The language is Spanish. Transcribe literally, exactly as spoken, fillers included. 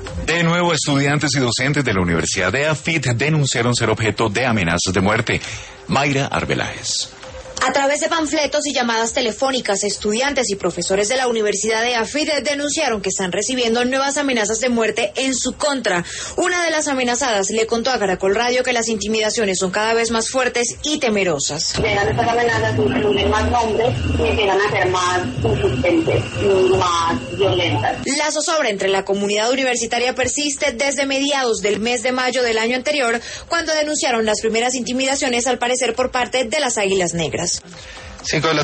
De nuevo, estudiantes y docentes de la Universidad de AFIT denunciaron ser objeto de amenazas de muerte. Mayra Arbeláez. A través de panfletos y llamadas telefónicas, estudiantes y profesores de la Universidad de AFIT denunciaron que están recibiendo nuevas amenazas de muerte en su contra. Una de las amenazadas le contó a Caracol Radio que las intimidaciones son cada vez más fuertes y temerosas. Llegan estas amenazas, incluyen más nombres y empiezan a ser más insistentes, más violentas. La zozobra entre la comunidad universitaria persiste desde mediados del mes de mayo del año anterior, cuando denunciaron las primeras intimidaciones, al parecer por parte de las Águilas Negras. Cinco de la